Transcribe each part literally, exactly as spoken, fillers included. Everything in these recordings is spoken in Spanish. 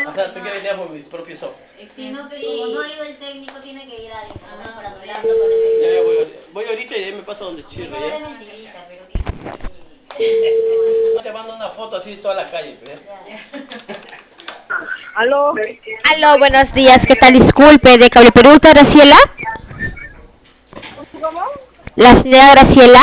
O sea, tú quieres ir por mis propios ojos. Si no, que como no ha ido el técnico, tiene que ir a informar para hablarlo con el Ya, ya técnico. voy, voy ahorita y de ahí me paso donde Chirre, No ¿ya? es mentirita, pero tiene No te mando una foto así de toda la calle, ¿ya? Aló. Aló, buenos días, ¿qué tal? Disculpe, de Cable Perú, ¿está Graciela? ¿Cómo? ¿La señora Graciela?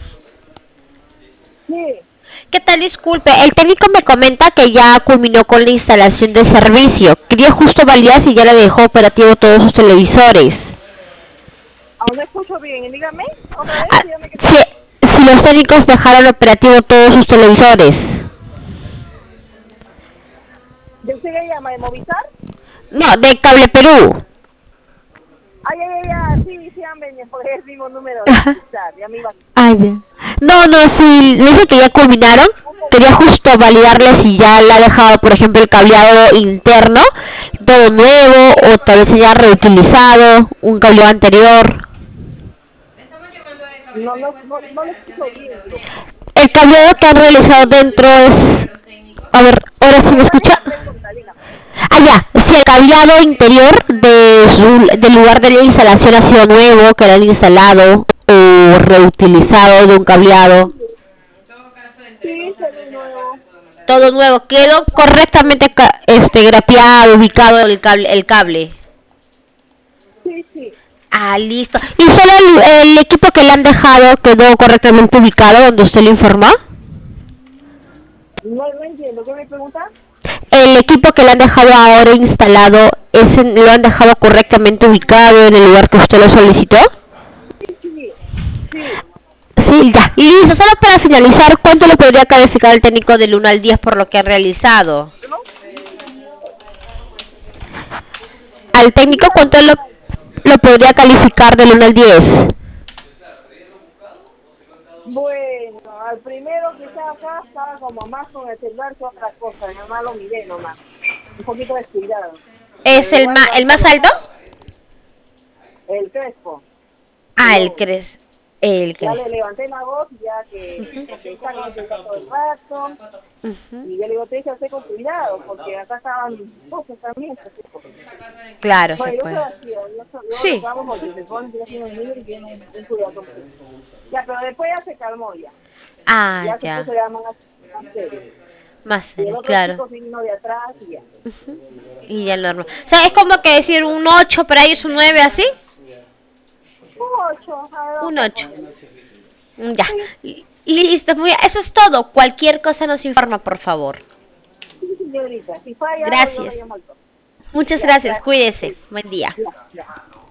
Sí. ¿Qué tal? Disculpe, el técnico me comenta que ya culminó con la instalación de servicio. Quería justo validar si ya le dejó operativo todos sus televisores. Aún no escucho bien. Dígame, otra vez, Ah, dígame qué si, pasa. si los técnicos dejaron operativo todos sus televisores. ¿De usted le llama de Movistar? No, de Cable Perú. Ay, ay, ay, ay, sí, sí han venido por el mismo número de Movistar. Ya me iba. Ay, ya. No, no, si me dice que ya culminaron, quería justo validarle si ya le ha dejado, por ejemplo, el cableado interno, todo nuevo, o tal vez se haya reutilizado un cableado anterior. No, no, no, no lo escucho bien. El cableado que han realizado dentro es... A ver, ¿ahora sí me escucha? Ah, ya, si el cableado interior de su, del lugar de la instalación ha sido nuevo, que lo han instalado, o reutilizado de un cableado. Sí, se ve nuevo. Todo nuevo, quedó correctamente ca- este grapeado, ubicado el cable, el cable. Sí, sí. Ah, listo. ¿Y solo el, el equipo que le han dejado quedó correctamente ubicado donde usted lo informó? No, no entiendo. ¿Qué me pregunta? El equipo que le han dejado ahora instalado, ¿ese lo han dejado correctamente ubicado en el lugar que usted lo solicitó? Sí, sí. Sí. Sí, ya. Listo, solo para finalizar, ¿cuánto le podría calificar el técnico del uno al diez por lo que ha realizado? ¿No? Al técnico, ¿cuánto lo, lo podría calificar del uno al diez? Bueno, al primero que estaba acá estaba como más con el celular que otra cosa. Mi mamá lo miré nomás. Un poquito descuidado. ¿Es Pero el, igual ma lo el han más alto? colocado. El Crespo. Ah, el Luego, Cres. El ya Cres. le levanté la voz, ya que porque está con el celular todo el rato. Ujú. Y yo le digo, te que hacer con cuidado, porque acá estaban cosas también. Pues, pues. Claro, se Bueno, yo soy puede. así, yo, soy, yo lo Sí. hago porque se ponen que haciendo un niño y tienen un cuidado con eso. Ya, pero después ya se calmó ya. Ah, Ya se ya. puso ya más, más serio. Más Y el serio, otro claro. chico vino de atrás y ya. Y ya normal. O sea, es como que decir un ocho para ellos, un nueve así. Un ocho, a ver, Un vamos a ocho. poner. Ya. Sí, L- Listo, muy bien. Eso es todo. Cualquier cosa nos informa, por favor. sí, señorita. Si falla algo, yo le Gracias. llamo al toque. Muchas Ya, gracias. gracias. Cuídese. Buen día. Ya, ya.